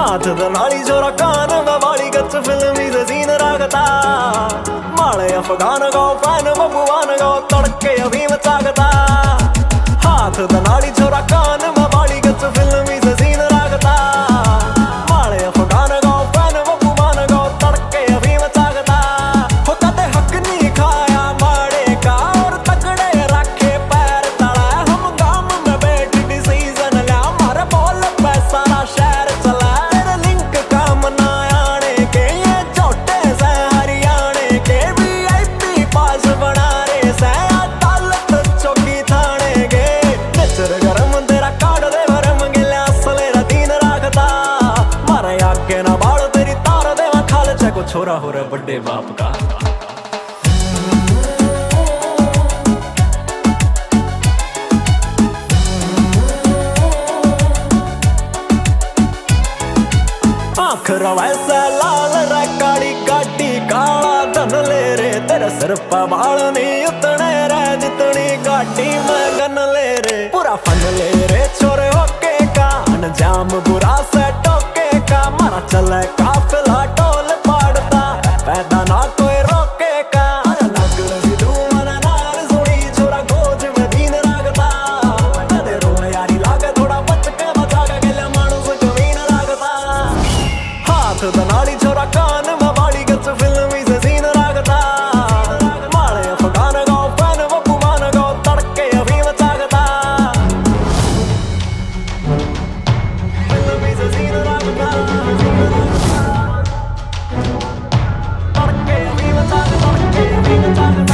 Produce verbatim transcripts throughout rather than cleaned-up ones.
हाथ दनाली जोरा कान में वाली गच फिल्मी से सीन रखता माले अफगान गो पैन बबुआन गो तड़के अभी मचागता हाथ दनाली जोरा कान में वाली गच फिल्मी से सीन रखता माले अफगान गो पैन बबुआन गो तड़के अभी मचागता हो कदे हक नहीं खाया माड़े का और तगड़े रखे पैर तड़ा हम गाम में बैठ डिसीजन लिया मारे बोल पे सारा शहर चला तेरे लिंक काम ना आने के ये छोटे से हरियाणे के वीआईपी पास बना रे से अदालत चौकी थाने के नचर गरम तेरा काट दे भरम गिला असले रतीन रखता मारे आगे ना बाड़ तेरी तार दे खाल चे को छोरा हो रे बड़े बाप का आखरा वैसा लाल रे काली गाड़ी काला धन ले रे तेरे सिर पर बाल नहीं उतने रे जितनी गाड़ी में गन ले रे पूरा फन ले रे छोरे होके का अंजाम बुरा से टोके का मारा चले काफिला टोल पाड़ता पैदा ना कोई रोके का नगल सिद्धू मना नार सुनी छोरा गोज में दीन रखता कदे रोए यारी लागे थोड़ा बच के बचा के गेले मानुस जमीन रखता हाथ दनाली छोरा कान में वाली गच फिल्मी से सीन रखता माले अफगान गो पैन बबुआन गो तड़के अभी मचागता फिल्मी से सीन रखता तड़के अभी मचागता तड़के अभी मचागता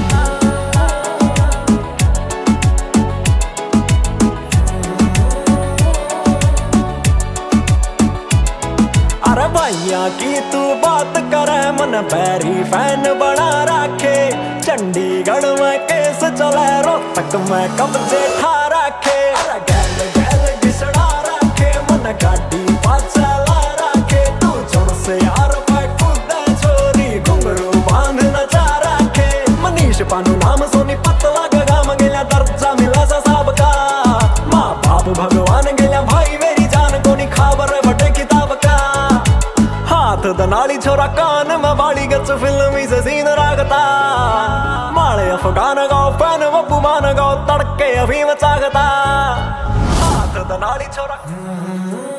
अरे भैया की तू बात करे मन पैरी फैन बना रखे चंडीगढ़ में केस चले रोहतक में कब्जे ठा रखे अरे गैल गैल घिसड़ा रखे मन गाड़ी पाछा ला रखे तू जोर से यार पे कूदे छोरी घुंघरू बांध नचा रखे मनीष पानु नाम सोनी पतला गगाम गेल्या दर्जा मिला सा साहब का माँ बाप भगवान गेल्या भाई मेरी जान को नहीं खबर बटे किताब का हाथ दनाली छोरा कान में वाली गच फिल्मी से सीन रखता माले अफगान गो पैन बबुआन गो तड़के अभी मचागता हाथ दनाली छोरा